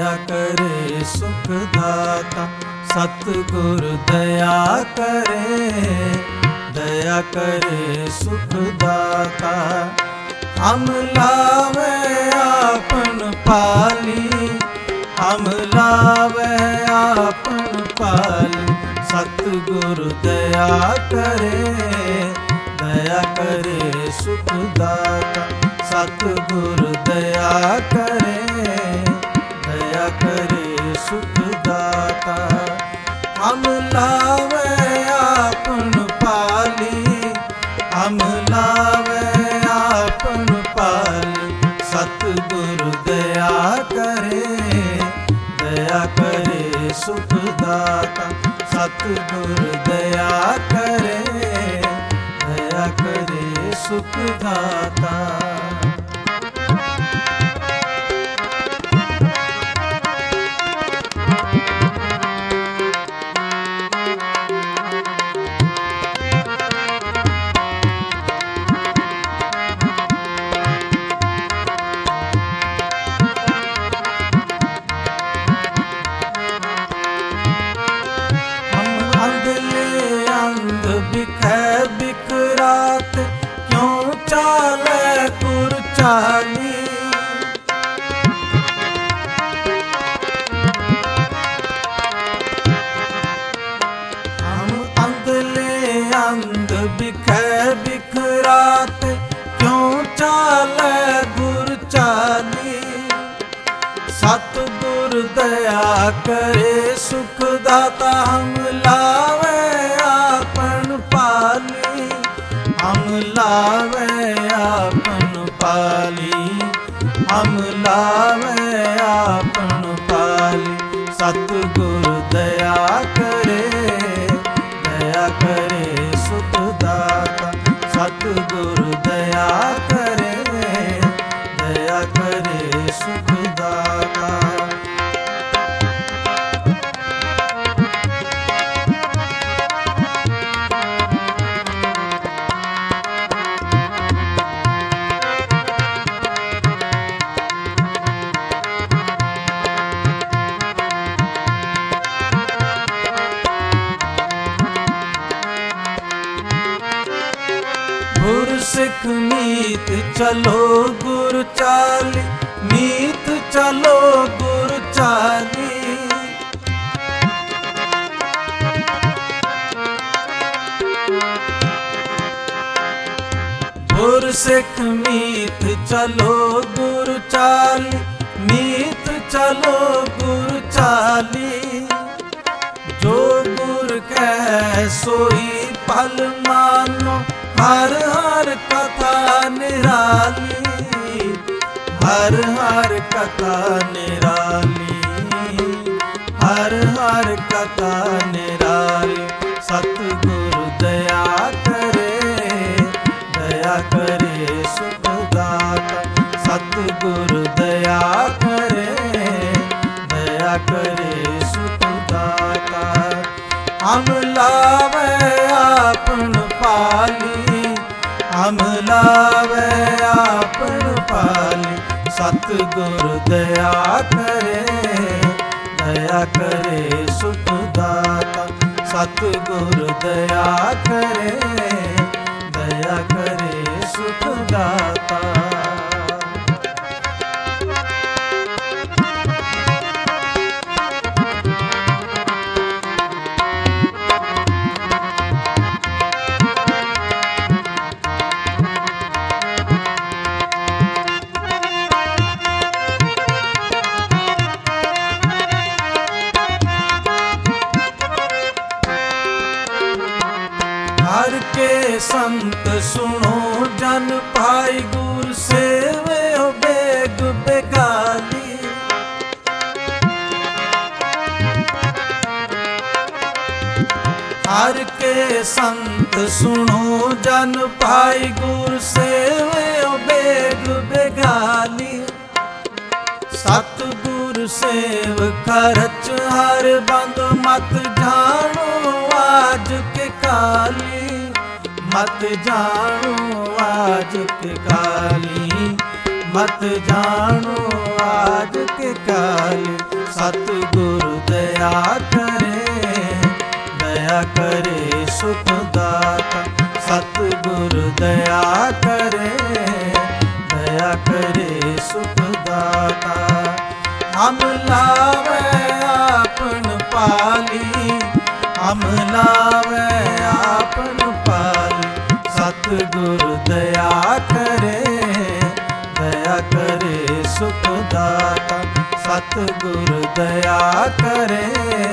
करे सुख दाता। सतगुर दया करे सुख दाता। हम लावे आपन पाली, हम लावे आपन पाली। सतगुर दया करे सुख दाता। सतगुर दया करे सुख दाता। हम लावे आपन पाली, हम लावे आपन पाली। सतगुर दया करे सुख दाता। सतगुर दया करे सुख दाता। बिखरात क्यों चाले गुर चाली। हम अंधले अंध बिखरात क्यों चाले गुर चाली। सतगुर दया करे सुख दाता। हम लावे आपन पाली, हम लावे आपन पाली, हम लावे आपन पाली। सतगुर दया करे सुख दाता। सतगुर दया करे सुख दाता। गुर सिख मीत चलो गुर चाली, मीत चलो गुर चाली। गुर सिख मीत चलो गुर चाली, मीत चलो गुर चाली। जो गुर कह सोई पल मानो, हर हर कथा निराली, हर हर कथा निराली, हर हर कथा निराली। सतगुर दया करे सुख दाता। सतगुर दया करे सुख दाता। हम लावे आपन पाली, हम लावे आपन पाली। सतगुर दया करे सुख दाता। सतगुर दया करे सुख दाता। हर के संत सुनो जन पाई, गुर सेवे हो बेग बेगाली। हर के संत सुनो जन पाई, गुर सेवे हो बेग बेगाली। सतगुर सेव खरच हर बंद, मत जानो आज के काली, मत जानो आज के काली, मत जानो आज के काली। ਸਤਿਗੁਰ ਦਇਆ ਕਰੇ ਸੁਖ ਦਾਤਾ। ਸਤਿਗੁਰ ਦਇਆ ਕਰੇ ਸੁਖ ਦਾਤਾ। ਹਮ ਲਾਵੇ ਆਪਨ ਪਾਲੀ, ਹਮ ਲਾਵੇ ਆਪਨ ਪਾਲੀ। ਸਤਿਗੁਰ ਦਇਆ ਕਰੇ ਸੁਖ ਦਾਤਾ। ਸਤਿਗੁਰ ਦਇਆ ਕਰੇ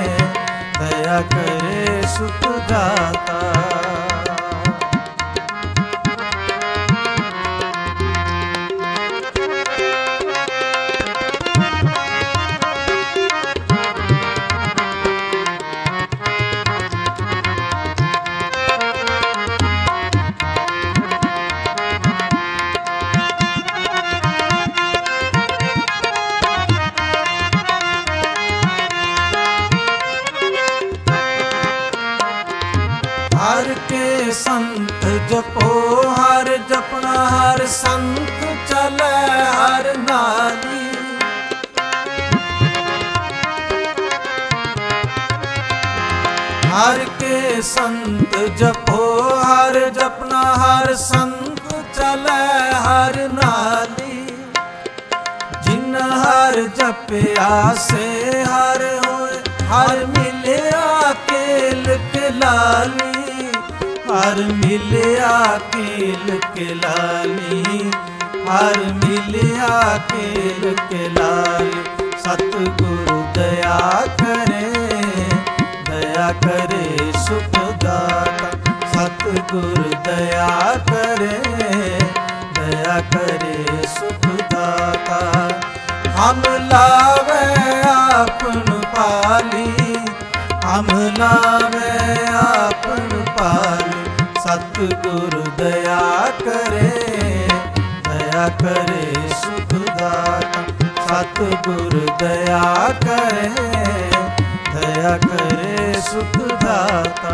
ਸੁਖ ਦਾਤਾ। हर के संत जपो हर जपना हर संत चले हर नाली। हर के संत जपो हर जपना हर संत चले हर नाली। जिन हर जपया से हर होए हर मिलया केल के लाली। हर मिलया केल के लाली, हर मिलया केल के लाली। सतगुरु दया करे सुख दाता। सतगुरु दया करे सुख दाता। हम लावे आपन पाली, हम लावे आपन पाली। सतगुरु दया करे सुख दाता। सतगुरु दया करे सुख दाता।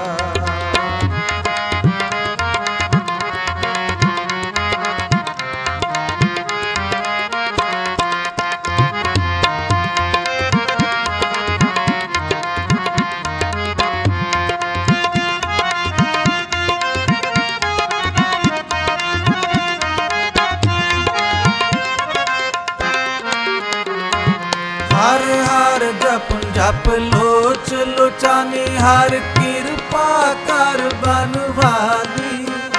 हर हर जप जप लोच लोचानी। हर कृपा कर बनवाली।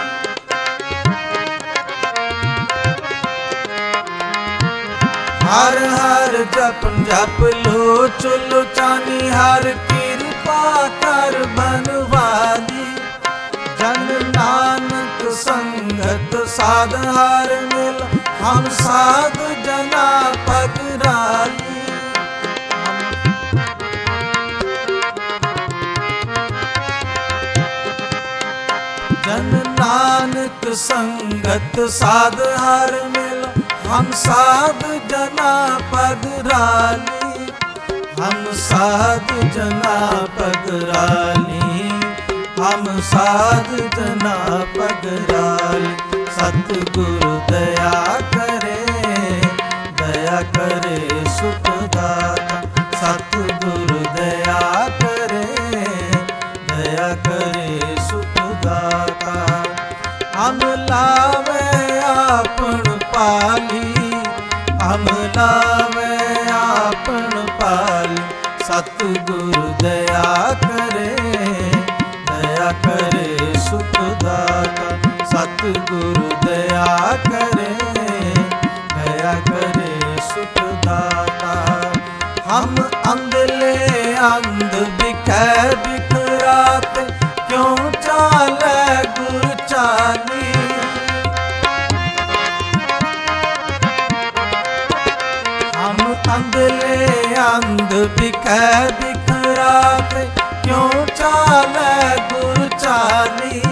हर हर जप जप लोच लोचानी। हर कृपा कर बनवाली। जन नानक संगत साध हर मिल हम साध जना पगराली। जन नानक संगत साध हर मिल हम साध जना पगराली। हम साध जना पगराली, हम साध जना पगराली। सतगुरु दया करे सुख दाता। सतगुरु दया करे सुख दाता। हम लावे आपन पाली, हम लावे आपन पाली। सतगुरु दया करे सुख दाता। सतगुरु दया करे सुख दाता। हम अंधले अंध बिखै बिखरात क्यों चाले गुर चाली। हम अंधले अंध बिखै बिखरात क्यों चाले गुर चाली।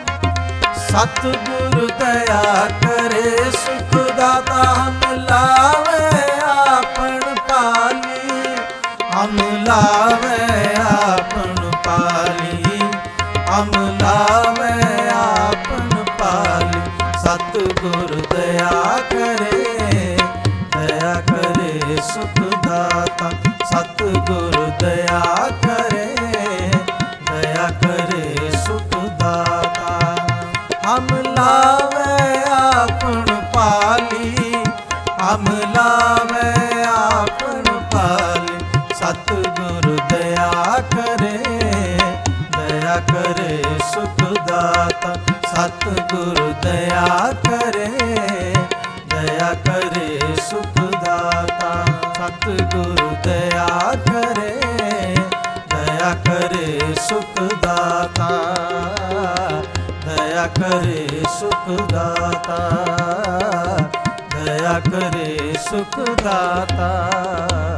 सतगुरु दया करे सुख दाता। हम लावे आपन पाली, हम लावे आपन पाली। हम लावे आपन पाली। सतगुरु दया करे सुख दाता। ਦਾਤਾ। ਸਤਿਗੁਰ ਦਇਆ ਕਰੇ, ਦਇਆ ਕਰੇ ਸੁਖ ਦਾਤਾ। ਹਮ ਲਾਵੇ ਆਪਨ ਪਾਲੀ, ਹਮ ਲਾਵੇ ਆਪਨ ਪਾਲੀ। ਸਤਿਗੁਰ ਦਇਆ ਕਰੇ, ਦਇਆ ਕਰੇ ਸੁਖ ਦਾਤਾ। ਸਤਿਗੁਰ ਦਇਆ ਕਰੇ, ਦਇਆ ਕਰੇ ਸੁਖ ਦਾਤਾ। ਸਤਿਗੁਰ ਦਇਆ ਕਰੇ, ਦਇਆ ਕਰੇ ਸੁਖ ਦਾਤਾ। ਦਇਆ ਕਰੇ ਸੁਖ ਦਾਤਾ, ਦਇਆ ਕਰੇ ਸੁਖ ਦਾਤਾ।